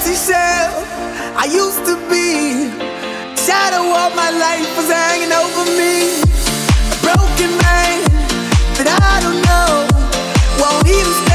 shell I used to be. Shadow of my life was hanging over me. A broken man that I don't know won't even